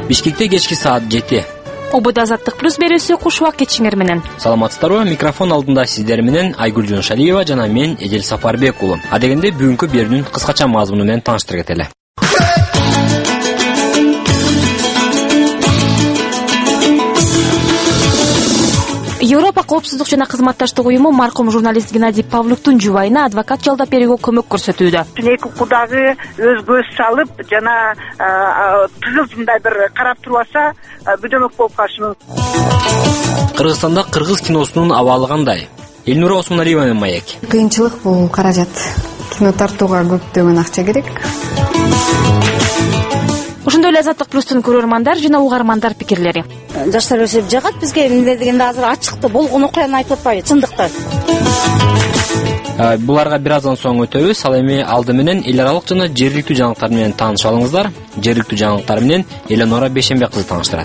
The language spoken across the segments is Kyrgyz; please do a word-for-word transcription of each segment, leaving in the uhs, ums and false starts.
Бишкекте кечки саат жети. Обуда Азаттык плюс берүүсү Кушубак Кетчиңер менен. Саламатсыздарбы? Микрофон алдында сиздер менен Айгүл Жоншалиева жана мен Эдел Сапарбек уулу. Адегенде бүгүнкү берүүнүн кыскача мазмуну менен тааныштырып кетели. Европа коопсуздук жана кызматташтык уюму маркум журналист Геннадий Павлюктун жубайына адвокат жалдап берүүгө көмөк көрсөтүүдө. Эки кудагы өз көз салып жана тыгыз мындай бир карап турбаса бөдөмөк болуп калышы мүмкүн. Кыргызстанда кыргыз киносунун абалы кандай? Элнура Осмоналиеванын маек. Кыйынчылык бул каражат. Кино тартууга көптөгөн акча керек. Ошондой эле Азаттык плюстун көрөрмандар жана угармандар пикирлери. Жаштар өсүп жагат бизге эмне дегенде азыр ачыкты болгон окуяны айтып атпайбы, чындыкты. Буларга бир аздан соң өтөбүз. Ал эми алды менен эл аралык жана жергиликтүү жаңылыктар менен таанышып алыңыздар. Жергиликтүү жаңылыктар менен Эленора Бейшенбек кызы тааныштырат.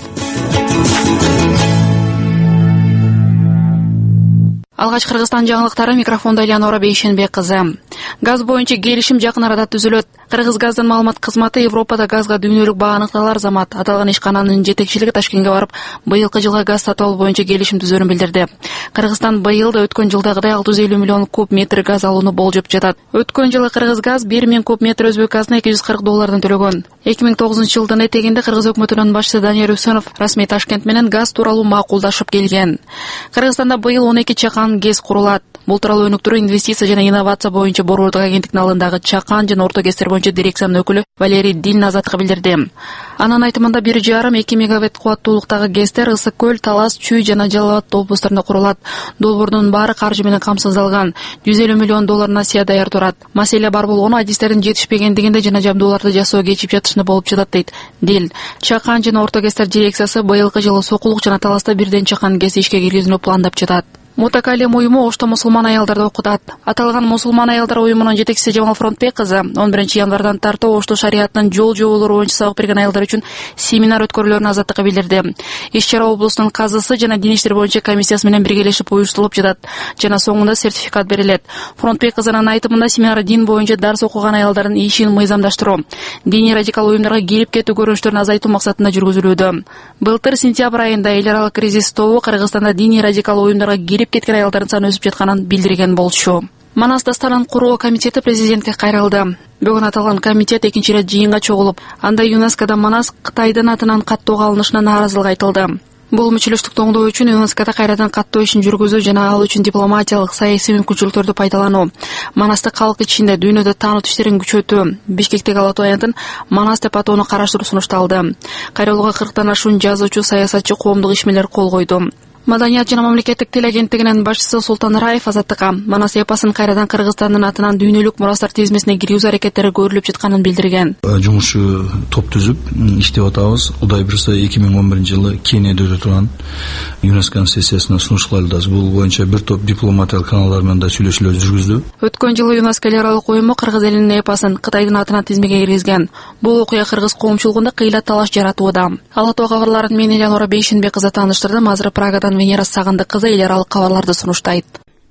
Алгач Кыргызстан жаңылыктары, микрофондо Эленора Бейшенбек кызы. Газ боюнча келишим жакын арада түзүлөт. Кыргызгаздын маалымат кызматы Европада газга дүйнөлүк баа аныкталар замат аталган ишкананын жетекчилиги Ташкентке барып, быйылкы жылга газ сатып алуу боюнча келишим түзөрүн билдирди. Кыргызстан быйыл да өткөн жылдагыдай алты жүз элүү миллион куб метр газ алууну болжоп жатат. Өткөн жылы Кыргызгаз бир миң куб метр өзбек газына эки жүз кырк доллардан төлөгөн. эки миң тогузунчу жылдын этегинде Кыргыз өкмөтүнүн башчысы Данияр Үсөнов расмий Ташкент менен газ тууралуу макулдашып келген. Кыргызстанда быйыл он эки чакан ГЭС курулат. Бул тууралуу өнүктүрүү, инвестиция жана инновация боюнча Борбордук агенттиктин алдындагы чакан жана орто ГЭСтер боюнча дирекциянын өкүлү Валерий Дин Азаттыкка билдирди. Анын айтымында бир жарым эки мегаватт кубаттуулуктагы ГЭСтер Ысык көл, Талас, Чүй жана Жалал Абад облустарында курулат. Долбоордун баары каржы менен камсыздалган. жүз элүү миллион доллар насыя даяр турат. Маселе бар болгону адистердин жетишпегендигинде жана жабдууларды жасоо кечип жатышында болуп жатат дейт Дил. Чакан жана орто ГЭСтер дирекциясы быйылкы жылы Сокулук жана Таласта бирден чакан ГЭС ишке киргизүүнү пландап жатат. Мутакалим уюму Ошто мусулман аялдарды окутат. Аталган мусулман аялдар уюмунун жетекчиси Жамал Фронтбек кызы он биринчи январдан тартып Ошто шариятынын жол жоболору боюнча сабак берген аялдар үчүн семинар өткөрүлөрүн Азаттыкка билдирди. Иш-чара облустун казысы жана дин иштер боюнча комиссиясы менен биргелешип уюштурулуп жатат жана соңунда сертификат берилет. Фронтбек кызынын айтымында семинар дин боюнча дарс окуган аялдардын ишин мыйзамдаштыруу, диний радикал уюмдарга кирип кетүү көрүнүштөрүн азайтуу максатында жүргүзүлүүдө. Былтыр сентябрь айында эл аралык кризис тобу Кыргызстанда диний радикал уюмдарга кирип кеткен аялдардын саны өсүп жатканын билдирген болчу. Манас Дастанын куруу комитети президентке кайрылды. Бүгүн аталган комитет экинчи ирет жыйынга чогулуп, анда ЮНЕСКОда Манас Кытайдын атынан каттоого алынышына нааразылык айтылды. Бул мүчөлүштүктү оңдоо үчүн ЮНЕСКОда кайрадан каттоо ишин жүргүзүү жана ал үчүн дипломатиялык, саясий мүмкүнчүлүктөрдү пайдалануу, Манасты калк ичинде дүйнөдө таануу иштерин күчөтүү, Бишкектеги Ала Тоо аянтын Манас деп атоону караштыруу сунушталды. Кайрылууга кырктан ашуун жазуучу, саясатчы, коомдук ишмерлер кол койду. Маданият жана мамлекеттик тил агенттигинин башчысы Султан Раев Азаттыкка Манас эпосун кайрадан Кыргызстандын атынан дүйнөлүк мурастар тизмесине киргизүү аракеттери көрүлүп жатканын билдирген. Жумушчу топ түзүп иштеп атабыз. Кудай буюрса эки миң он биринчи жылы Кенияда өтө турган ЮНЕСКО сессиясына сунуш кылдыбыз. Бул боюнча бир топ дипломатиялык каналдар менен да сүйлөшүүлөр жүргүздү. Өткөн жылы ЮНЕСКО эл аралык уюму Кыргыз элинин эпосун Кытайдын атынан тизмеге киргизген. Бул окуя кыргыз коомчулугунда кыйла талаш жаратууда. Ала Тоо кабарларын мен Эленора Бейшенбек кызы тааныштырдым. Азыр Прагадан Венера Сагындык кызы эл аралык кабарларды сунуштайт.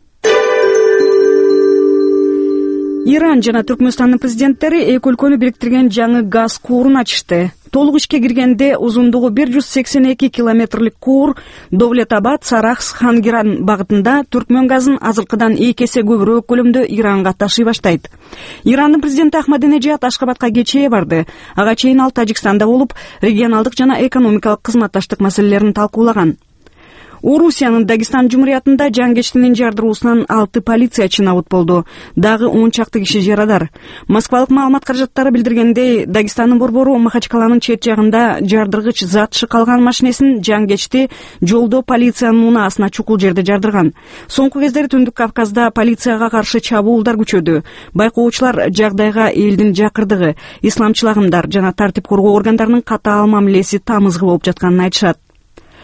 Иран жана Түркмөнстандын президенттери эки өлкөнү бириктирген жаңы газ куурун ачышты. Толук ишке киргенде узундугу бир жүз сексен эки километрлик куур Довлетабад, Сарахс, Хангиран багытында Түркмөн газын азыркыдан эки эсе көбүрөөк көлөмдө Иранга ташый баштайт. Ирандын президенти Ахмадинежад Ашкабадка кечээ барды. Ага чейин ал Тажикстанда болуп, регионалдык жана экономикалык кызматташтык маселелерин талкуулаган. Орусиянын Дагестан жумуриятында жангечтинин жардыруусунан алты полициячы набыт болду. Дагы он чакты киши жарадар. Москвалык маалымат каражаттары билдиргендей, Дагестандын борбору Махачкаланын чет жагында жардыргыч зат шыкалган машинесин жангечти жолдо полициянын унаасына чукул жерде жардырган. Соңку кездери Түндүк Кавказда полицияга каршы чабуулдар күчөдү. Байкоочулар жагдайга элдин жакырдыгы, исламчыл агымдар жана тартип коргоо органдарынын катаал мамилеси тамызгы болуп жатканын айтышат.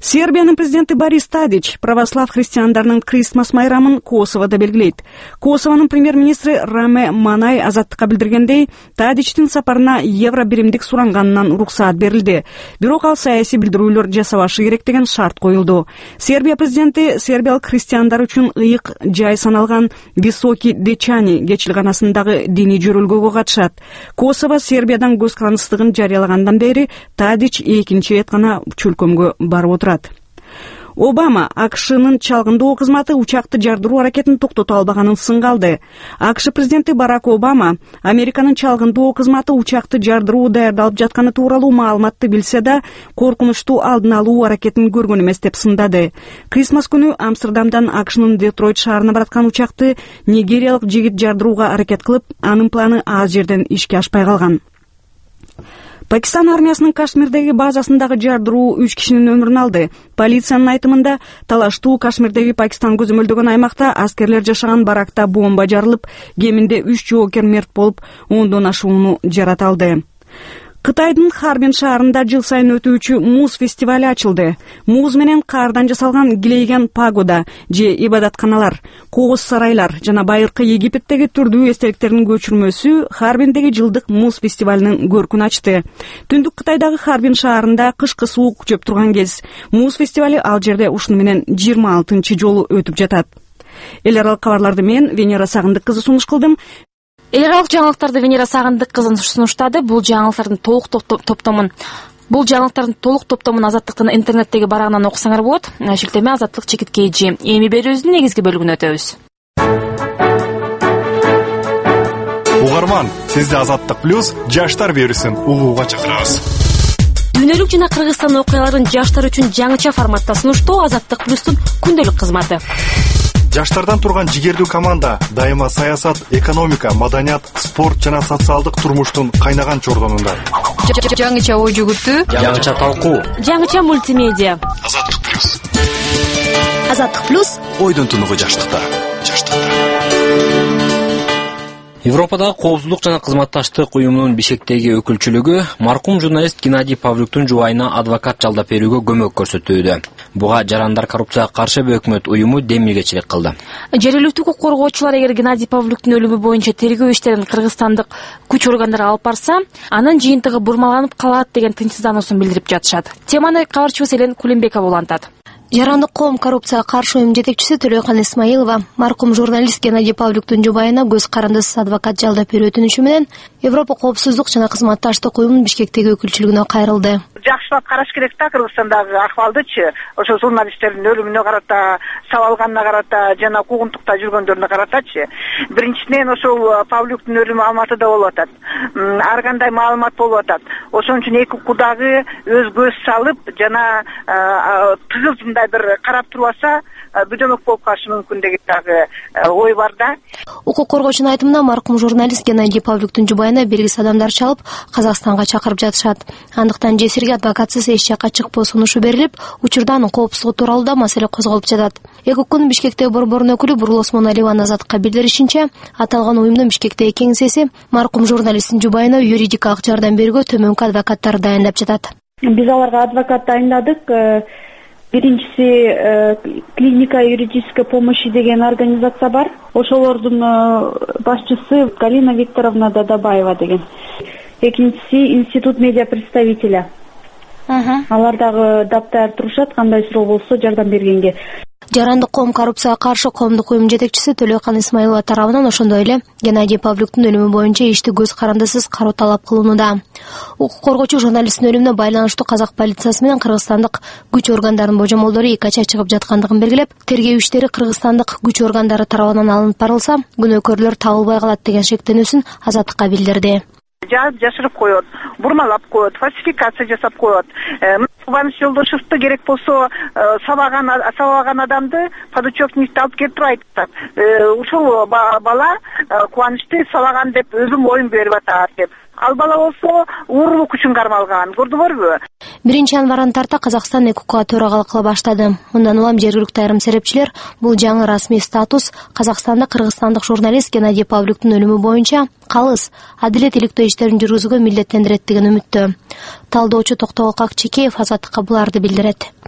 Сербиянын президенти Борис Тадич православ христиандарынын Кристмас майрамын Косоводо белгилейт. Косованын премьер-министри Раме Манай азаттыкка билдиргендей, Тадичтин сапарына евро биримдик суранганынан уруксаат берилди. Бирок ал саясий билдирүүлөр жасабашы керек деген шарт коюлду. Сербия президенти сербиялык христиандар үчүн ыйык жай саналган Високи Дечани кечилганасындагы диний жөрөлгөгө катышат. Косово Сербиядан көз карандыстыгын жарыялагандан бери Тадич экинчи рет гана чөлкөмгө барып отурат. Обама АКШнын чалгындоо кызматы учакты жардыруу аракетин токтото албаганын сынга алды. АКШ президенти Барак Обама Американын чалгындоо кызматы учакты жардыруу даярдалып жатканы тууралуу маалыматты билсе да, коркунучтуу алдын алуу аракетин көргөн эмес деп сындады. Крисмас күнү Амстердамдан АКШнын Детройт шаарына бараткан учакты нигериялык жигит жардырууга аракет кылып, анын планы аз жерден ишке ашпай калган. Пакистан армиясынын Кашмирдеги базасындагы жардыруу үч кишинин өмүрүн алды. Полициянын айтымында, талаштуу Кашмирдеги Пакистан көзөмөлдөгөн аймакта аскерлер жашаган баракта бомба жарылып, кеминде үч жоокер мерт болуп, ондон ашууну жарата алды. Кытайдын Харбин шаарында жыл сайын өтүүчү муз фестивали ачылды. Муз менен каардан жасалган килейген пагода же ибадатканалар, кооз сарайлар жана байыркы Египеттеги түрдүү эстеликтердин көчүрмөсү Харбиндеги жылдык муз фестивалынын көркүн ачты. Түндүк Кытайдагы Харбин шаарында кышкы суук күчөп турган кез муз фестивали ал жерде ушуну менен жыйырма алтынчы жолу өтүп жатат. Эл аралык кабарларды мен Венера Сагындык кызы сунуш кылдым. Эл аралык жаңылыктарды Венера Сагындык кызы сунуштады. Бул жаңылыктардын толук топтомун Бул жаңылыктардын толук топтомун Азаттыктын интернеттеги барагынан окусаңар болот. Шилтеме Азаттык чекит kg. Эми берүүбүздүн негизги бөлүгүнө өтөбүз. Угарман, сизди Азаттык плюс жаштар берүүсүн угууга чакырабыз. Дүйнөлүк жана Кыргызстан окуяларын жаштар үчүн жаңыча форматта сунуштоо Азаттык плюстун күндөлүк кызматы. Жаштардан турган жигердүү команда дайыма саясат, экономика, маданият, спорт жана социалдык турмуштун кайнаган чордонунда. Жаңыча ой жүгүртүү, жаңыча талкуу, жаңыча мультимедиа. Азаттык плюс. Азаттык плюс Ойдун тунугу жаштыкта. Жаштыкта. Европадагы коопсуздук жана кызматташтык уюмунун Бишкектеги өкүлчүлүгү маркум журналист Геннадий Павлюктун жубайына адвокат жалдап берүүгө көмөк көрсөтүүдө. Буга Жарандар коррупцияга каршы өкмөт уюму демилгечилик кылды. Жергиликтүү укук коргоочулар эгер Геннадий Павлюктун өлүмү боюнча тергөө иштерин кыргызстандык күч органдары алып барса, анын жыйынтыгы бурмаланып калат деген тынчсыздануусун билдирип жатышат. Теманы кабарчыбыз Элен Кулембекова улантат. Жарандык коом коррупцияга каршы уюм жетекчиси Төлөкан Исмаилова маркум журналист Геннадий Павлюктун жубайына көз карандысыз адвокат жалдап берүү өтүнүшү менен Европа коопсуздук жана кызматташтык уюмунун Бишкектеги өкүлчүлүгүнө кайрылды. Жакшылап караш керек да Кыргызстандагы акыбалдычы, ошо журналисттердин өлүмүнө карата, сабалганына карата жана куугунтукта жүргөндөрүнө каратачы. Биринчиден ошол Павлюктун өлүмү Алматыда болуп атат. Ар кандай маалымат болуп атат. Ошон үчүн эки укудагы өз көз салып жана тыгыз мындай бир карап турбаса, бөдөмөк болуп калышы мүмкүн деген дагы ой бар да. Укук коргоочунун айтымында маркум журналист Геннадий Павлюктун жубайына белгисиз адамдар чалып, Казакстанга чакырып жатышат. Андыктан жесирге адвокатсыз эч жакка чыкпоо сунушу берилип, учурдан коопсуздугу тууралуу да маселе козголуп жатат. Эки күн Бишкектеги борбордун өкүлү Бурло Осмоналиева Азаттыкка билдиришинче, аталган уюмдун Бишкектеги кеңсеси маркум журналисттин жубайына юридикалык жардам берүүгө төмөнкү адвокаттарды дайындап жатат. Биз аларга адвокат дайындадык. Биринчиси клиника юридической помощи деген организация бар. Ошолордун башчысы Галина Викторовна Дадабаева деген. Экинчиси институт медиа представителя. Алар дагы даптар турушат, кандай суроо болсо жардам бергенге. Жарандык коом коррупцияга каршы коомдук уюм жетекчиси Төлөкан Исмаилова тарабынан ошондой эле Геннадий Павлюктун өлүмү боюнча ишти көз карандысыз кароо талап кылынууда. Укук коргоочу журналисттин өлүмүнө байланыштуу казак полициясы менен кыргызстандык күч органдарынын божомолдору эки ача чыгып жаткандыгын белгилеп, тергөө иштери кыргызстандык күч органдары тарабынан алынып барылса, күнөөкөрлөр табылбай калат деген шектенүүсүн Азаттыкка билдирди. Жашырып коет, бурмалап коет, фальсификация жасап коет. Кубаныч Жолдошевду керек болсо сабаган сабаган адамды подучетникти алып келип айтат. Ушул бала Кубанычты сабаган деп өзүм оюн берип атат деп. Ал бала болсо уурулук үчүн кармалган. Көрдүңөрбү? Биринчи январдан тарта Казакстан ЭКУга төрагалык кыла баштады. Мындан улам жергиликтүү айрым серепчилер бул жаңы расмий статус Казакстанда кыргызстандык журналист Геннадий Павлюктун өлүмү боюнча калыс, адилет иликтөө иштерин жүргүзүүгө милдеттендирет деген үмүттө. Талдоочу Токтогул Какчекеев Азаттыкка буларды билдирет.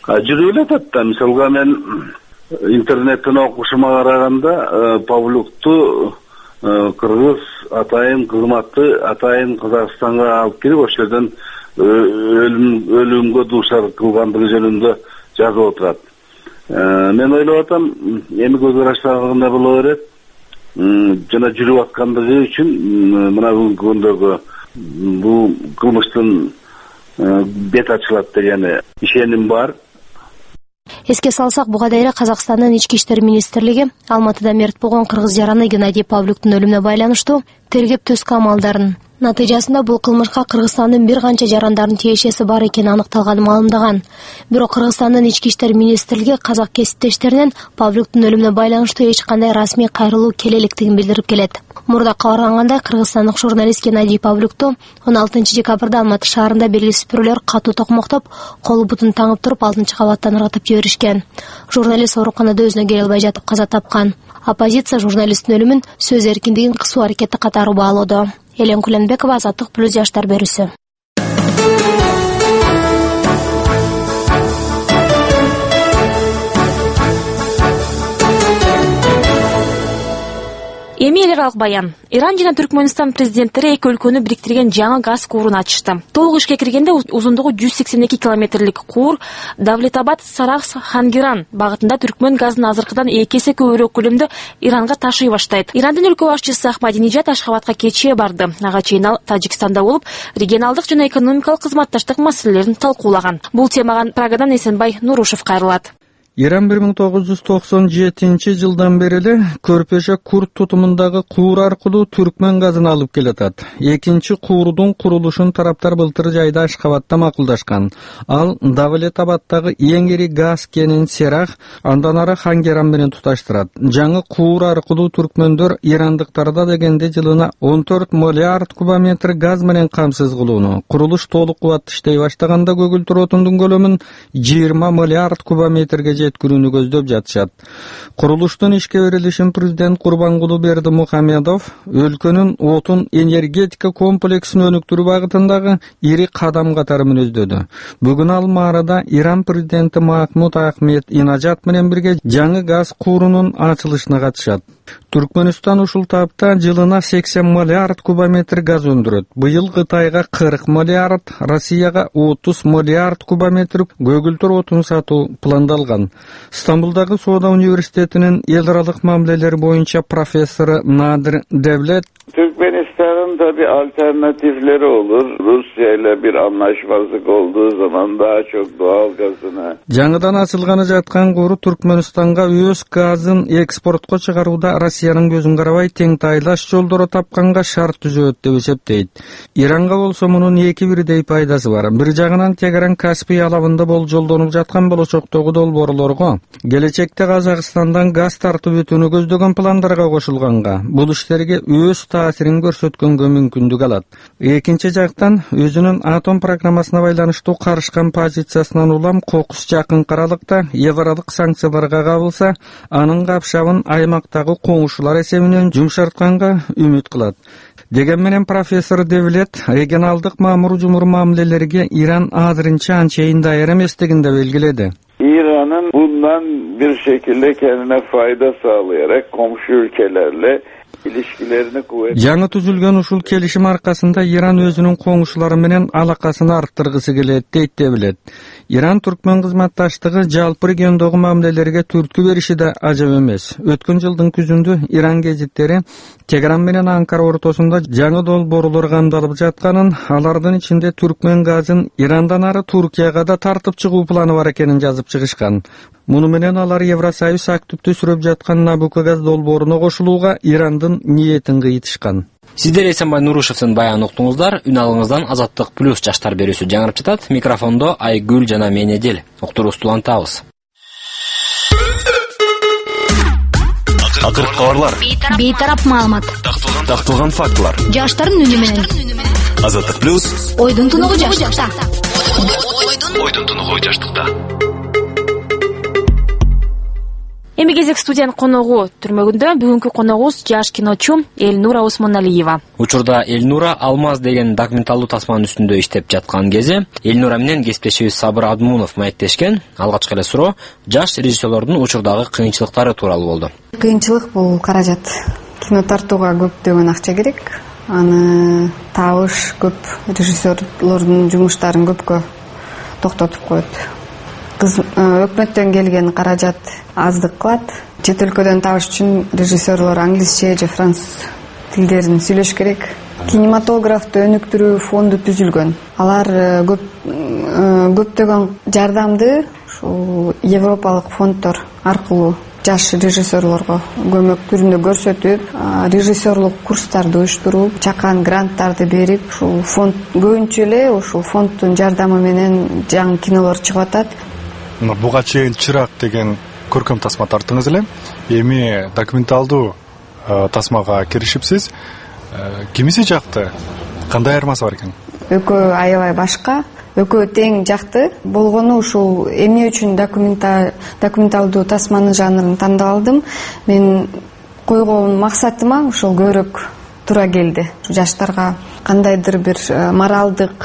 жүрүп элатат да. Мисалга мен интернеттен окушума караганда Павлюкту кыргыз атайын кызматы атайын Казакстанга алып кирип ошол жерден өлүмгө дуушар кылгандыгы жөнүндө жазып отурат. Мен ойлоп атам, эми көз караштагында боло берет. Жана жүрүп аткандыгы үчүн мына бүгүнкү күндөгү бул кылмыштын бет ачылат деген ишеним бар. Эске салсак, буга дейре Казакстандын ички иштер министрлиги Алматыда мерт болгон кыргыз жараны Геннадий Павлюктун өлүмүнө байланыштуу тергеп түзгөн амалдарын, натыйжасында бул кылмышка Кыргызстандын бир канча жарандардын тиешеси бар экени аныкталганын маалымдаган. Бирок Кыргызстандын ички иштер министрлиги казак кесиптештеринен Павлюктун өлүмүнө байланыштуу эч кандай расмий кайрылуу келелектигин билдирип келет. Мурда кабарлангандай, кыргызстандык журналист Геннадий Павлюкту он алтынчы декабрда Алматы шаарында белгисиз бирөөлөр катуу токмоктоп, колу бутун таңып туруп алтынчы кабаттан ыргытып жиберишкен. Журналист ооруканада өзүнө келе албай жатып каза тапкан. Оппозиция журналисттин өлүмүн сөз эркиндигин кысуу аракети катары баалоодо. Элен Куленбекова, Азаттык плюс жаштар берүүсү. Эми эл аралык баян. Иран жана Түркмөнстан президенттери эки өлкөнү бириктирген жаңы газ куурун ачышты. Толук ишке киргенде узундугу жүз сексен эки километрлик куур Давлетабад-Саракс-Хангиран багытында Түркмөн газын азыркыдан эки эсе көбүрөөк көлөмдө Иранга ташый баштайт. Ирандын өлкө башчысы Ахмадинежад Ашхабадка кечээ барды. Ага чейин ал Тажикстанда болуп, регионалдык жана экономикалык кызматташтык маселелерин талкуулаган. Бул темага Прагадан Эсенбай Нурушев кайрылат. Иран бир миң тогуз жүз токсон жетинчи жылдан бери эле Көрпөшө Курт тутумундагы куур аркылуу Түркмөн газын алып келатат. Экинчи куурдун курулушун тараптар былтыр жайда Ашхабадта макулдашкан. Ал Давлетабадтагы эң ири газ кенин Серах, андан ары Хангеран менен туташтырат. Жаңы куур аркылуу түркмөндөр ирандыктарда дегенде жылына он төрт миллиард кубометр газ менен камсыз кылууну, курулуш толук кубатта иштей баштаганда көгүлтүр отундун көлөмүн жыйырма миллиард кубометрге жеткирүүнү көздөп жатышат. Курулуштун ишке берилишин президент Курбангулу Бердимухамедов өлкөнүн отун энергетика комплексин өнүктүрүү багытындагы ири кадам катары мүнөздөдү. Бүгүн Алмарада Иран президенти Махмуд Ахмед Инажат менен бирге жаңы газ куурунун ачылышына катышат. Түркмөнстан ушул тапта жылына сексен миллиард кубометр газ өндүрөт. Быйыл Кытайга кырк миллиард, Россияга отуз миллиард кубометр көгүлтүр отун сатуу пландалган. Стамбулдагы Соода университетинин эл аралык мамилелер боюнча профессору Надир Девлет Türkmenistan'ın da bir alternatifleri olur. Rusya ile bir anlaşmazlık olduğu zaman daha çok doğal gazını. Жаңыдан ачылганы жаткан кууру Түркмөнстанга өз газын экспортко чыгарууда Россиянын көзүн карабай тең тайлаш жолдору тапканга шарт түзөт деп эсептейт. Иранга болсо мунун эки бирдей пайдасы бар. Бир жагынан Тегеран Каспий алабында болжолдонуп жаткан болочоктогу долбоорлорго, келечекте Казакстандан газ тартып өтүүнү көздөгөн пландарга кошулганга, бул иштерге өз таасирин көрсөткөнгө мүмкүндүк алат. Экинчи жактан өзүнүн атом программасына байланыштуу карышкан позициясынан улам кокус жакын аралыкта евролук санкцияларга кабылса, анын капшабын аймактагы коңшулар эсебинен жумшартканга үмүт кылат. Деген менен профессор Девлет регионалдык мамур-жумур мамилелерге Иран азырынча анчейин даяр эместигин да белгиледи. İran'ın bundan bir şekilde kendine fayda sağlayarak komşu ülkelerle ilişkilerini kuvvet. Жаңы түзүлгөн ушул келишим аркасында Иран өзүнүн коңшулары менен алакасын арттыргысы келет дейт Девлет. Иран Түркмөн кызматташтыгы жалпы региондогу мамилелерге түрткү бериши да ажап эмес. Өткөн жылдын күзүндө Иран гезиттери Тегеран менен Анкара ортосунда жаңы долбоорлор камдалып жатканын, алардын ичинде Түркмөн газын Ирандан ары Туркияга да тартып чыгуу планы бар экенин жазып чыгышкан. Муну менен алар Евросоюз активдүү сүрөп жаткан Набуко газ долбооруна кошулууга Ирандын ниетин кыйтышкан. Сиздер Эсенбай Нурушевдин баянын уктуңуздар. Үн алыңыздан Азаттык плюс жаштар берүүсү жаңырып жатат. Микрофондо Айгүл жана мен Эдил. Уктуруубузду улантабыз. Акыркы кабарлар, бейтарап маалымат, такталган фактылар. Жаштардын үнү менен. Азаттык плюс. Ойдун тунугу жаштыкта. Ойдун тунугу жаштыкта. Эми кезек студиянын коногу түрмөгүндө. Бүгүнкү коногубуз жаш киночу Элнура Усмоналиева. Учурда Элнура Алмаз деген документалдуу тасманын үстүндө иштеп жаткан кези Элнура менен кесиптешибиз Сабыр Абдмунов маектешкен. Алгачкы эле суроо жаш режиссерлордун учурдагы кыйынчылыктары тууралуу болду. Кыйынчылык бул каражат. Кино тартууга көптөгөн акча керек. Аны табыш көп, режиссерлордун жумуштарын көпкө токтотуп коет. Өкмөттөн келген каражат аздык кылат. Чет өлкөдөн табыш үчүн режиссерлор англисче же француз тилдерин сүйлөш керек. Кинематографты өнүктүрүү фонду түзүлгөн. Алар көп көптөгөн жардамды ушул европалык фонддор аркылуу жаш режиссерлорго көмөк түрүндө көрсөтүп, режиссерлук курстарды уюштуруп, чакан гранттарды берип, ушул фонд көбүнчө эле ушул фонддун жардамы менен жаңы кинолор чыгып атат. Буга чейин Чырак деген көркөм тасма тарттыңыз эле. Эми документалдуу тасмага киришипсиз. Кимиси жакты? Кандай айырмасы бар экен? Экөө аябай башка. Экөө тең жакты. Болгону ушул эмне үчүн документалдуу тасманын жанрын тандап алдым. Мен койгон максатыма ушул көбүрөөк туура келди. Жаштарга кандайдыр бир моралдык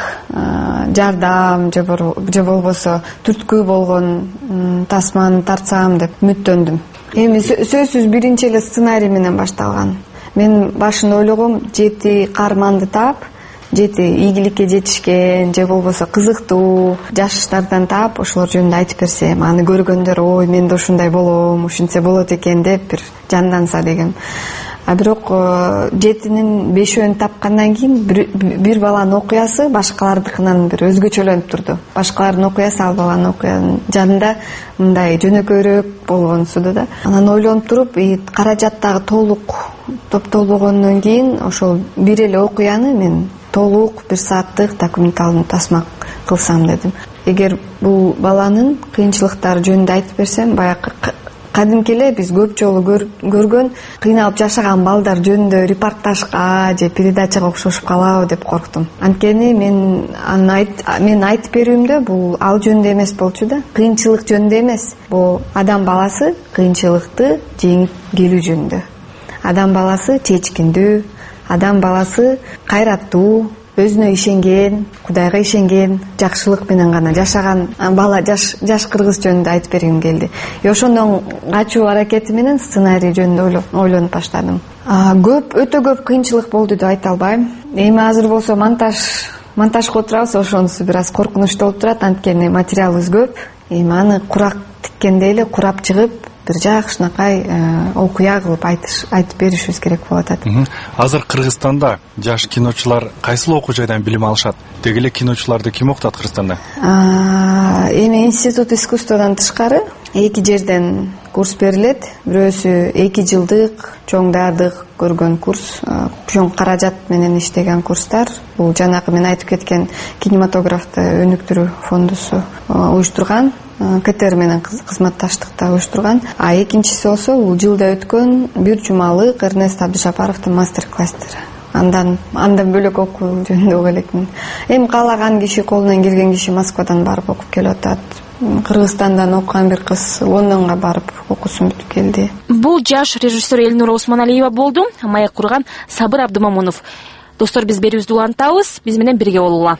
жардам же болбосо түрткү болгон тасманы тартсам деп үмүттөндүм. Эми сөзсүз биринчи эле сценарий менен башталган. Мен башында ойлогом жети каарманды таап, жети ийгиликке жетишкен же болбосо кызыктуу жаштардан таап, ошолор жөнүндө айтып берсем, аны көргөндөр ой мен да ушундай болом, ушинтсе болот экен деп бир жанданса деген. А бирок жетинин бешөөнү тапкандан кийин бир баланын окуясы башкалардыкынан бир өзгөчөлөнүп турду. Башкалардын окуясы ал баланын окуянын жанында мындай жөнөкөйрөөк болгонсуду да. Анан ойлонуп туруп, каражаттагы толук топтолбогондон кийин ошол бир эле окуяны мен толук бир сааттык документалдуу тасма кылсам дедим. Эгер бул баланын кыйынчылыктары жөнүндө айтып берсем, баягы кадимки эле биз көп жолу көргөн кыйналып жашаган балдар жөнүндө репортажга же передачага окшошуп калабы деп корктум. Анткени мен мен айтып берүүмдө бул ал жөнүндө эмес болчу да, кыйынчылык жөнүндө эмес. Бул адам баласы кыйынчылыкты жеңип келүү жөнүндө. Адам баласы чечкиндүү, адам баласы кайраттуу, өзүнө ишенген, Кудайга ишенген, жакшылык менен гана жашаган бала жаш жаш кыргыз жөнүндө айтып бергим келди. И ошондон качуу аракети менен сценарий жөнүндө ойлонуп баштадым. Көп, өтө көп кыйынчылык болду деп айта албайм. Эми азыр болсо монтаж монтажга отурабыз, ошонусу бир аз коркунучтуу болуп турат, анткени материалыбыз көп. Эми аны курак тиккендей эле курап чыгып, бир жакшынакай окуя кылып айтып беришибиз керек болуп атат. Азыр Кыргызстанда жаш киночулар кайсыл окуу жайдан билим алышат? Деги эле киночуларды ким окутат Кыргызстанда? Эми институт искусстводан тышкары эки жерден курс берилет. Бирөөсү эки жылдык чоң даярдык көргөн курс, чоң каражат менен иштеген курстар. Бул жанагы мен айтып кеткен кинематографты өнүктүрүү фондусу уюштурган. КТР менен кызматташтыкта уюштурган. А экинчиси болсо бул жылда өткөн бир жумалык Эрнест Абдыжапаровдун мастер-класстары. Андан андан бөлөк окуу жөнүндө ой элекмин. Эми каалаган киши, колунан келген киши Москвадан барып окуп келип атат. Кыргызстандан окуган бир кыз Лондонго барып окуусун бүтүп келди. Бул жаш режиссер Элнура Усмоналиева болду. Маек курган Сабыр Абдымамунов. Достор, биз берүүбүздү улантабыз. Биз менен бирге болуңуздар.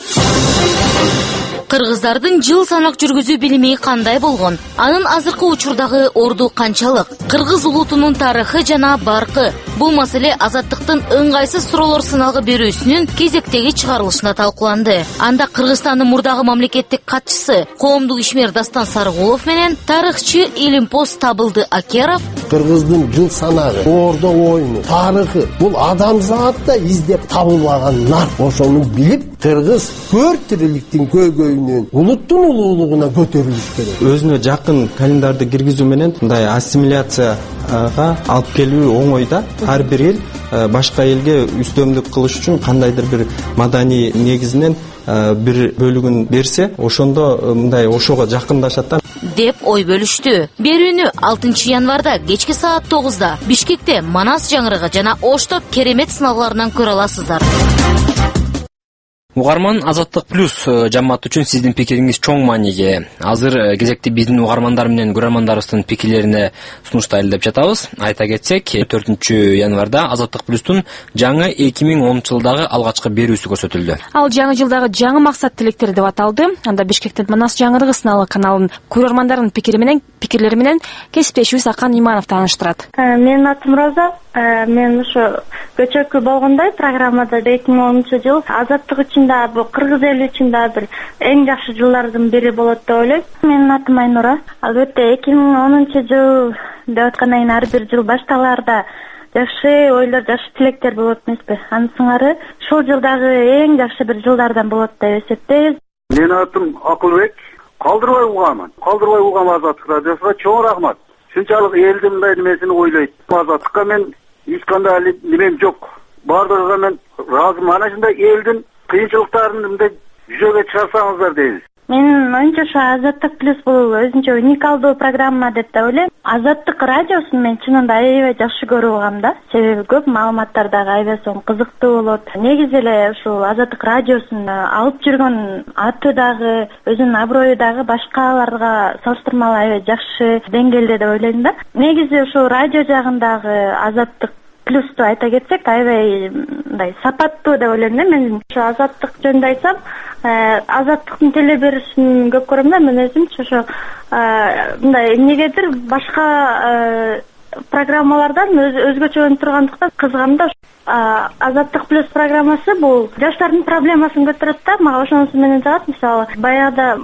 Кыргыздардын жыл санак жүргүзүү билими кандай болгон? Анын азыркы учурдагы орду канчалык? Кыргыз улутунун тарыхы жана баркы. Бул маселе Азаттыктын ыңгайсыз суроолор сыналгы берүүсүнүн кезектеги чыгарылышында талкууланды. Анда Кыргызстандын мурдагы мамлекеттик катчысы, коомдук ишмер Дастан Сарыгулов менен тарыхчы Илимпоз Табылды Акеров Кыргыздын жыл санагы, ордо оюну, тарыхы бул адамзатта издеп табылбаган нар. Ошону билип, кыргыз көр тириликтин көйгөйүнөн улуттун улуулугуна көтөрүлүш керек. Өзүнө жакын календарды киргизүү менен мындай ассимиляцияга алып келүү оңой да. Ар бир эл башка элге үстөмдүк кылыш үчүн кандайдыр бир маданий негизинен бир бөлүгүн берсе, ошондо мындай ошого жакындашат да деп ой бөлүштү. Берүүнү алтынчы январда кечки саат тогузда Бишкекте Манас жаңырыгы жана Оштоп керемет сыналгыларынан көрө аласыздар. Угарман Азаттык плюс жамаат үчүн сиздин пикириңиз чоң мааниге. Азыр кезекти биздин угармандар менен көрөрмандарыбыздын пикирлерине сунуштайлы деп жатабыз. Айта кетсек, төртүнчү январда Азаттык плюстун жаңы эки миң онунчу жылдагы алгачкы берүүсү көрсөтүлдү. Ал жаңы жылдагы жаңы максат тилектер деп аталды. Анда Бишкектен Манас жаңырыгы сыналгы каналынын көрөрмандардын пикири менен пикирлери менен кесиптешибиз Акан Иманов тааныштырат. Менин атым Роза. Мен ошо көчөкү болгондой программада эки миң онунчу жыл азаттык үчүн да, бул кыргыз эли үчүн да бир эң жакшы жылдардын бири болот деп ойлойм. Менин атым Айнура. Албетте эки миң онунчу жыл деп аткандан кийин ар бир жыл башталаарда жакшы ойлор, жакшы тилектер болот эмеспи? Анын сыңары ушул жылдагы эң жакшы бир жылдардан болот деп эсептейбиз. Менин атым Акылбек. Калдырбай угамын. Калдырбай угам Азаттык радиосуна чоң рахмат. Шунчалык элдин мындай немесин ойлойт. Азаттыкка мен эч кандай немем жок. Бардыгыга мен ыраазымын. Ana ушундай элдин кыйынчылыктарын мындай жүзөгө чыгарсаңыздар дейбиз. Менин оюмча ушу Азаттык плюс бул өзүнчө уникалдуу программа деп да ойлойм. Азаттык радиосун мен чынында аябай жакшы көрүп алгам да. Себеби көп маалыматтар дагы аябай соң кызыктуу болот. Негизи эле ушул Азаттык радиосун алып жүргөн аты дагы, өзүнүн аброю дагы башкаларга салыштырмалуу аябай жакшы деңгээлде деп ойлойм да. Негизи ушул радио жагындагы Азаттык плюсту айта кетсек, аябай мындай сапаттуу деп ойлойм да. Мен ушу Азаттык жөнүндө айтсам, Азаттыктын теле беришин көп көрөм да. Мен өзүмчү ошо мындай эмнегедир башка программалардан өзгөчөлөнүп тургандыктан кызыгам да. Азаттык плюс программасы бул жаштардын проблемасын көтөрөт да. Мага ошонусу менен жагат. Мисалы, баягыда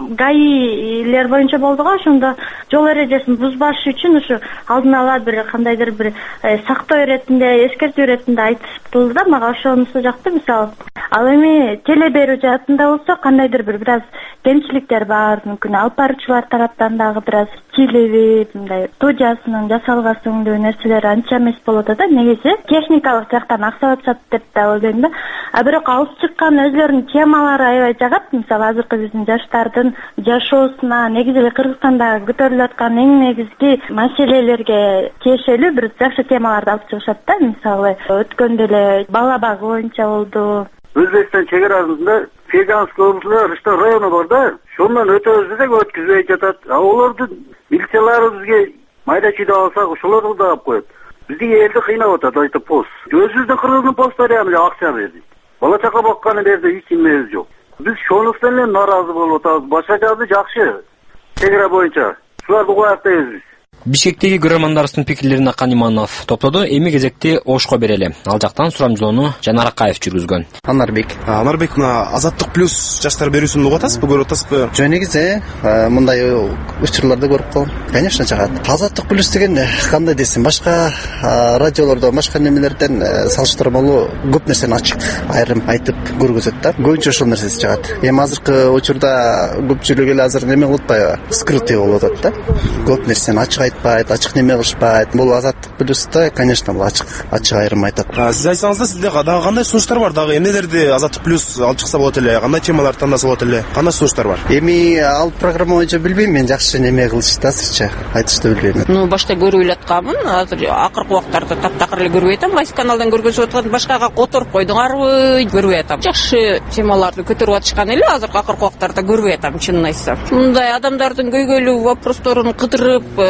гаилер боюнча болду го, ошондо жол эрежесин бузбаш үчүн ушу алдын ала бир кандайдыр бир сактоо иретинде, эскертүү иретинде айтылды да. Мага ошонусу жакты. Мисалы, ал эми теле берүү жаатында болсо кандайдыр бир бир аз кемчиликтер бар, мүмкүн алып баруучулар тараптан дагы бир аз чийлеби, мындай студиясынын жасалгасы өңдүү нерселер анча эмес болот да. Негизи техникалык жактан аксап атышат деп да ойлойм да. А бирок алып чыккан өзлөрүнүн темалары аябай жагат. Мисалы, азыркы биздин жаштардын жашоосуна, негизи эле Кыргызстанда көтөрүлүп аткан эң негизги маселелерге тиешелүү бир жакшы темаларды алып чыгышат да. Мисалы, өткөндө эле бала багы боюнча болду. Өзбекстан чек-арасында Феганск облусунда Рыштан району бар да. Шондан өтөбүз десек өткүзбөй жатат. А олордун милициялары бизге майда чүйдө алсак, ошолорду да алып коет. Биздин элди кыйнап атат, айтып пост. Өзүбүздүн Кыргыздын посттары яны акча берди. Бала чака бакканы берди, эч немебиз жок. Биз шонустан эле нааразы болуп атабыз. Башка жагы жакшы. Чек-ара боюнча. Шуларды кояк дейбиз. Бишкектеги көрөрмандарыбыздын пикирлерин Акан Иманов топтоду. Эми кезекти Ошко берели. Ал жактан сурамжылоону Жанар Акаев жүргүзгөн. Анарбек. Анарбек, мына Азаттык плюс жаштар берүүсүн угуп атасызбы, көрүп атасызбы? Жөн негизи мындай учурларды көрүп калдым. Конечно, жагат. Азаттык плюс деген кандай десем, башка радиолордо, башка немелерден салыштырмалуу көп нерсени ачык айрым айтып көргөзөт да. Көбүнчө ошол нерсеси жагат. Эми азыркы учурда көпчүлүк эле азыр неме кылып атпайбы? Скрытый болуп атат да. Көп нерсени ачык айтпайт, ачык неме кылышпайт. Бул Азаттык плюста, конечно, бул ачык, ачык айрым айтат. Сиз айтсаңыз да, сизде дагы кандай сунуштар бар? Дагы эмнелерди Азаттык плюс алып чыкса болот эле? Кандай темаларды тандаса болот эле? Кандай сунуштар бар? Эми ал программа боюнча билбейм, мен жакшы неме кылышты азырча. Айтышты билбейм. Ну, башта көрүп эле атканмын. Азыр акыркы убактарда таптакыр эле көрбөй атам. Кайсы каналдан көргөзүп аткан, башкага которуп койдуңарбы? Көрбөй атам. Жакшы темаларды көтөрүп атышкан эле, азыр акыркы убактарда көрбөй атам, чынын айтсам. Мындай адамдардын көйгөйлүү вопросторун кыдырып,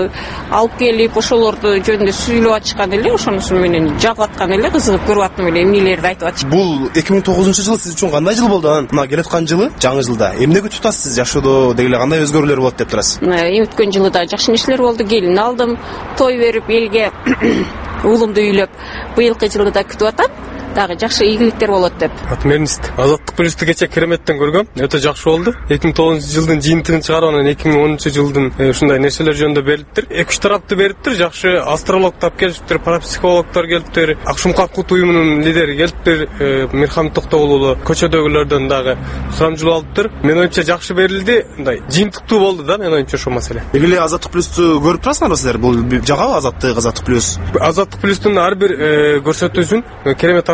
алып келип, ошолорду жөнүндө сүйлөп атышкан эле, ошонусу менен жагып аткан эле, кызыгып көрүп аттым эле, эмнелерди айтып атышты. Бул эки миң тогузунчу жыл сиз үчүн кандай жыл болду? Мына келе аткан жылы, жаңы жылда эмне күтүп атасыз? Жашоодо деги эле кандай өзгөрүүлөр болот деп турасыз? Эми өткөн жылы да жакшы нерселер болду. Келин алдым, той берип, элге уулумду үйлөп, быйылкы жылды да күтүп атам. Дагы жакшы ийгиликтер болот деп. Атым Эрнист. Азаттык плюсту кече кереметтен көргөм. Өтө жакшы болду. эки миң тогузунчу жылдын жыйынтыгын чыгарып, анан эки миң онунчу жылдын ушундай нерселер жөнүндө бериптир. эки үч тараптуу бериптир. Жакшы астролог тап келиптир, парапсихологдор келиптир, Акшумкак кут уюмунун лидери келиптир, Мирхам Токтогулуу, көчөдөгүлөрдөн дагы сурамжылоо алыптыр. Мен оюмча жакшы берилди. Мындай жыйынтыктуу болду да, мен оюмча ошол маселе. Деги эле Азаттык плюсту көрүп турасыңарбы силер? Бул жагабы Азаттык, Азаттык плюс? Азаттык плюстун ар бир көрсөтүүсүн керемет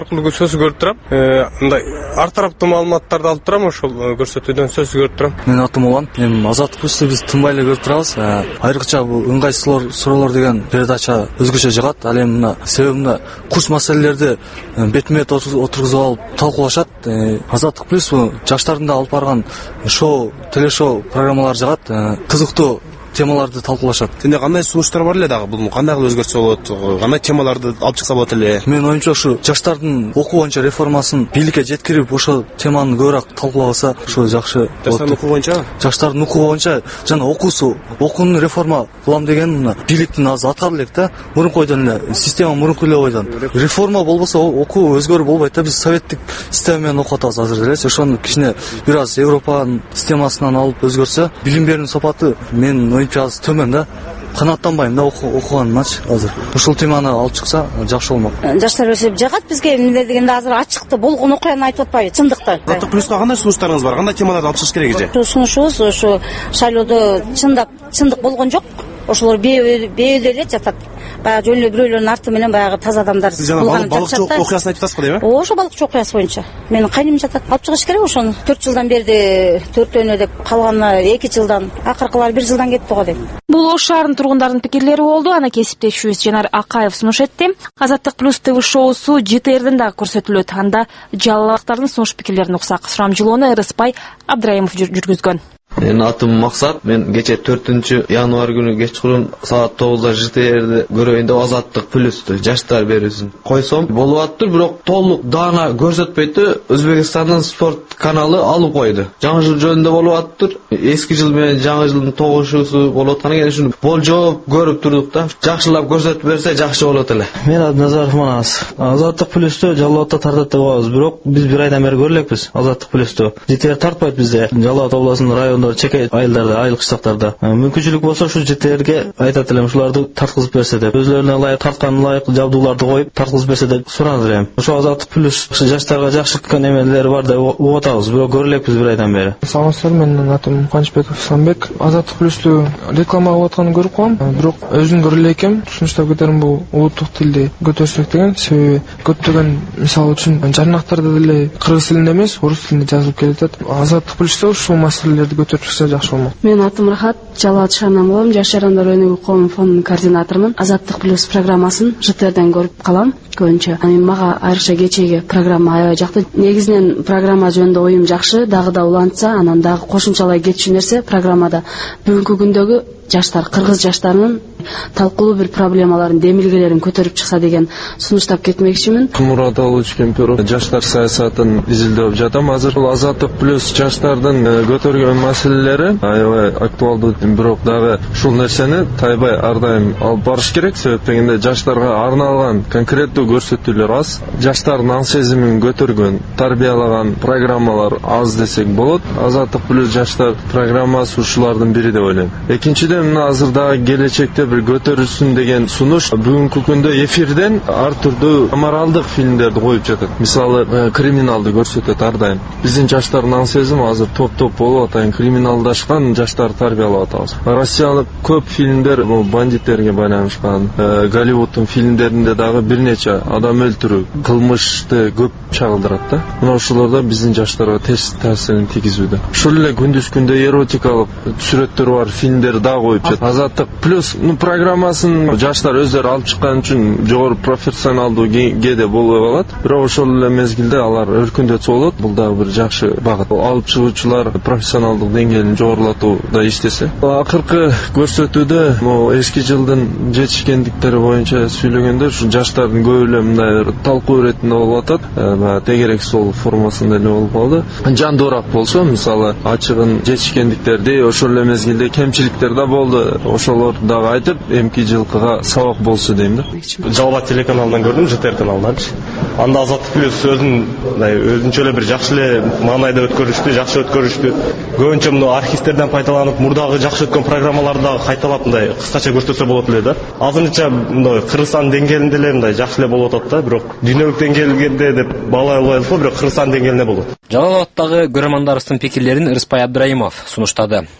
аркылуу сөз көрүп турам. Мындай ар тараптуу маалыматтарды алып турам, ошол көрсөтүүдөн сөз көрүп турам. Мен атым Улан. Мен Азаттык плюсту биз тынбай эле көрүп турабыз. Айрыкча бул ыңгайсыз суроолор деген передача өзгөчө жагат. Ал эми мына себеби мына курс маселелерди бетме бет отургузуп алып талкуулашат. Азаттык плюс бул жаштардын да алып барган шоу, телешоу программалар жагат. Кызыктуу темаларды талкуулашат. Сенде кандай сунуштар бар эле дагы? Бул кандай кылып өзгөртсө болот? Кандай темаларды алып чыкса болот эле? Менин оюмча ушу жаштардын окуу боюнча реформасын бийликке жеткирип, ошол теманы көбүрөөк талкууласа, ошо жакшы болот. Жаштардын окуу боюнча? Жаштардын окуу боюнча жана окуусу, окууну реформа кылам деген мына бийликтин азы атары элек да. Мурункойдон эле система мурунку эле бойдон. Реформа болбосо окуу өзгөрүп болбойт да. Биз советтик система менен окуп атабыз азыр эле. Ошону кичине бир аз Европанын системасынан алып өзгөрсө, билим берүүнүн сапаты мен оюмча аз төмөн да. Канааттанбайм да окуганымачы азыр. Ушул теманы алып чыкса жакшы болмок. Жаштар өсүп жагат бизге эмне дегенде азыр ачыкты болгон окуяны айтып атпайбы, чындыкты. Азаттык плюста кандай сунуштарыңыз бар? Кандай темаларды алып чыгыш керек эже? Сунушубуз ушу шайлоодо чындап чындык болгон жок. Ошолор бейөдө эле жатат. Баягы жөн эле бирөөлөрдүн арты менен баягы таза адамдар булганып жатат. Балыкчы окуясын айтып атасыз го дейм э? Ошо балыкчы окуясы боюнча. Менин кайным жатат. Алып чыгыш керек ошону. төрт жылдан берди төртөөнө деп калганы эки жылдан, акыркылар бир жылдан кетти го дейм. Бул Ош шаарынын тургундарынын пикирлери болду. Аны кесиптешүүбүз Жанар Акаев сунуш этти. Азаттык плюс ТВ шоусу Ж Т Рден дагы көрсөтүлөт. Анда жалалдыктардын сунуш пикирлерин уксак. Сурамжылоону Ырыспай Абдрайымов жүргүзгөн. Менин атым Максат. Мен кече төртүнчү январь күнү кечкурун саат тогузда Ж Т Рди көрөйүн деп Азаттык плюсту жаштар берүүсүн койсом болуп аттыр, бирок толук даана көрсөтпөйт. Өзбекстандын спорт каналы алып койду. Жаңы жыл жөнүндө болуп аттыр. Эски жыл менен жаңы жылдын тогушуусу болуп аткан экен, ушуну болжоп көрүп турдук да. Жакшылап көрсөтүп берсе жакшы болот эле. Мен атым Назаров Манас. Азаттык плюсту жалоотто тартат деп коебуз, бирок биз бир айдан бери көрө элекпиз Азаттык плюсту. Ж Т Р тартпайт бизде. Жалоот областынын район чекай айылдарда, айыл кыштактарда. Мүмкүнчүлүк болсо ушу Ж Т Рге айтат элем, ушуларды тарткызып берсе деп. Өзлөрүнө ылайык тарткан ылайык жабдууларды коюп тарткызып берсе деп суранып элем. Ошо Азаттык плюс жаштарга жакшы эмелери бар деп угуп атабыз, бирок көрө элекпиз бир айдан бери. Саламатсыздар, менин атым Канчбеков Исламбек. Азаттык плюсту реклама кылып атканын көрүп калам, бирок өзүн көрө элекем. Сунуштап кетерим, бул улуттук тилди көтөрсөк деген. Себеби көптөгөн мисалы үчүн жарнактарда деле кыргыз тилинде эмес, орус тилинде жазылып келет. Азаттык плюсту ушул маселелерди көтөрүп чыкса жакшы болмок. Мен атым Рахат, Жалал Шарнам болом, Жаш жарандар өнүгүү коом фондунун координаторумун. Азаттык плюс программасын Ж Т Рден көрүп калам көбүнчө. Аны мага айрыкча кечеги программа аябай жакты. Негизинен программа жөнүндө оюм жакшы, дагы да улантса, анан дагы кошумчалай кетчү нерсе программада бүгүнкү күндөгү жаштар, кыргыз жаштарынын талкуулуу бир проблемаларын, демилгелерин көтөрүп чыкса деген сунуштап кетмекчимин. Мурат Алыч Кемперов, жаштар саясатын изилдеп жатам. Азыр Азаттык плюс жаштардын көтөргөн маселелери аябай актуалдуу, бирок дагы ушул нерсени тайбай ар дайым алып барыш керек. Себеп дегенде жаштарга арналган конкреттүү көрсөтүүлөр аз, жаштардын аң сезимин көтөргөн, тарбиялаган программалар аз десек болот. Азаттык плюс жаштар программасы ушулардын бири деп ойлойм. Экинчиден, мына азыр дагы келечекте бир көтөрүлсүн деген сунуш бүгүнкү күндө эфирден ар түрдүү аморалдык фильмдерди коюп жатат. Мисалы, криминалды көрсөтөт ар дайым. Биздин жаштардын аң сезими азыр топ-топ болуп атайын, криминалдашкан жаштар тарбиялап атабыз. Россиялык көп фильмдер бандиттерге байланышкан. Голливуддун фильмдеринде дагы бир нече адам өлтүрүү, кылмышты көп чагылдырат да. Мына ошолордо биздин жаштарга терс таасирин тийгизүүдө. Ошол эле күндүз күндө эротикалык сүрөттөр бар фильмдер дагы коюп жатат. Азаттык плюс ну программасын жаштар өздөрү алып чыккан үчүн жогору профессионалдуу кээде болбой калат. Бирок ошол эле мезгилде алар өркүндөтсө болот. Бул дагы бир жакшы багыт. Алып чыгуучулар профессионалдык деңгээлин жогорулатууда иштесе. Акыркы көрсөтүүдө могу эски жылдын жетишкендиктери боюнча сүйлөгөндө ушу жаштардын көп эле мындай талкуу иретинде болуп атат. Баягы тегерек сол формасында эле болуп калды. Жандуураак болсо, мисалы, ачыгын жетишкендиктерди, ошол эле мезгилде кемчиликтер да болду. Ошолорду дагы айтып, эмки жылкыга сабак болсу дейм да. Жалбат телеканалынан көрдүм, Ж Т Р каналынан. Анда Азаттык плюс өзүн өзүнчө эле бир жакшы эле маанайда өткөрүштү, жакшы өткөрүштү. Көбүнчө мына архивтерден пайдаланып, мурдагы жакшы өткөн программаларды дагы кайталап мындай кыскача көрсөтсө болот эле да. Азырынча мындай Кыргызстан деңгээлинде эле мындай жакшы эле болуп атат да, бирок дүйнөлүк деңгээлде деп баалай албайбыз го, бирок Кыргызстан деңгээлинде болот. Жалал Абаддагы көрөрмандарыбыздын пикирлерин Ырыспай Абдрайымов сунуштады.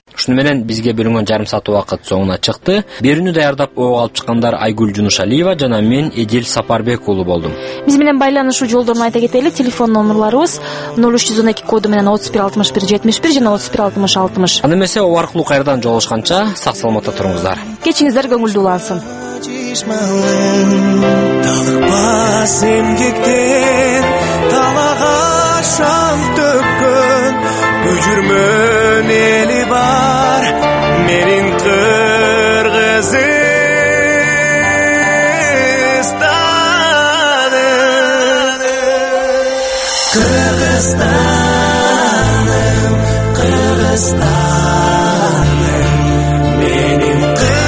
Ушуну менен бизге бөлүнгөн жарым саат убакыт соңуна чыкты. Берүүнү даярдап ого алып чыккандар Айгүл Жунушалиева жана мен Эдил Сапарбек уулу болдум. Биз менен байланышуу жолдорун айта кетели. Телефон номерларыбыз ноль үч жүз он эки коду менен отуз бир алтымыш бир жетимиш бир жана отуз бир алтымыш алтымыш. Аны эмесе о аркылуу кайрадан жолугушканча сак саламатта туруңуздар. Кечиңиздер көңүлдүү улансын. Талыкпас эмгектен талага шаң төккөн көжүрмөн эли бар менин Кыргызстаным Кыргызстаным Кыргызстаным менин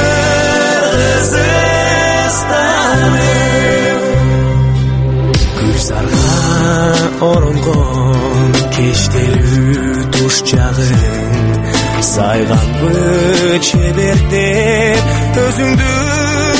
Кыргызстаным оронгон кечтелүү туш жагын сайганбы чебердеп өзүңдү